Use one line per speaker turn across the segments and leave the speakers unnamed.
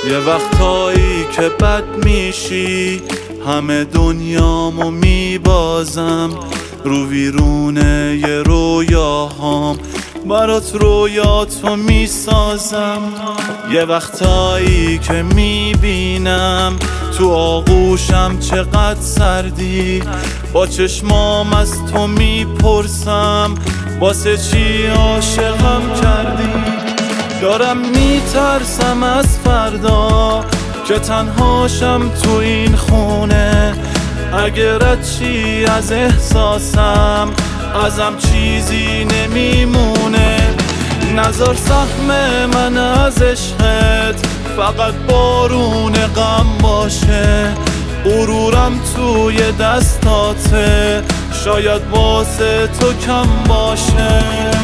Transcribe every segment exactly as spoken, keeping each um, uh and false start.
یه وقتایی که بد میشی همه دنیامو میبازم، رو ویرونه یه رویاهام برات رویاتو میسازم. یه وقتایی که میبینم تو آغوشم چقدر سردی، با چشمام از تو میپرسم واسه چی عاشقم کردی. دارم میترسم از فردا که تنهاشم تو این خونه، اگر چی از احساسم ازم چیزی نمیمونه. نذار سهم من از عشقت فقط بارون غم باشه، غرورم توی دستاته شاید واسه تو کم باشه.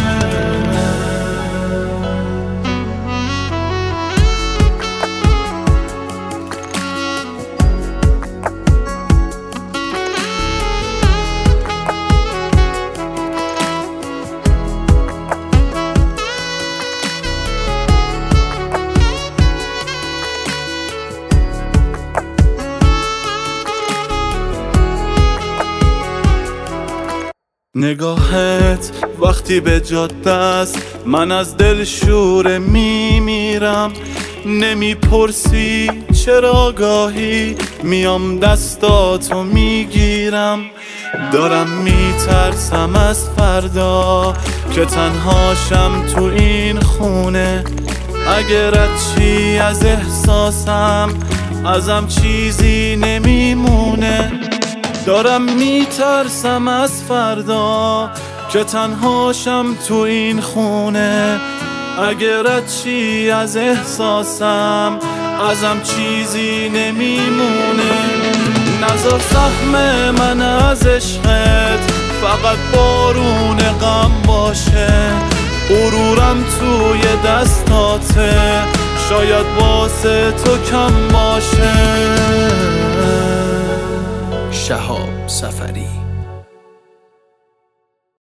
نگاهت وقتی به جاده است من از دل شوره میمیرم، نمیپرسی چرا گاهی میام دستاتو میگیرم. دارم میترسم از فردا که تنهاشم تو این خونه، اگر چی از احساسم ازم چیزی نمیمونه. دارم میترسم از فردا که تنهاشم تو این خونه، اگر چی از احساسم ازم چیزی نمیمونه. نذار سهم من از عشقت فقط بارون غم باشه، غرورم توی دستاته شاید واسه تو کم باشه.
شهاب سفری.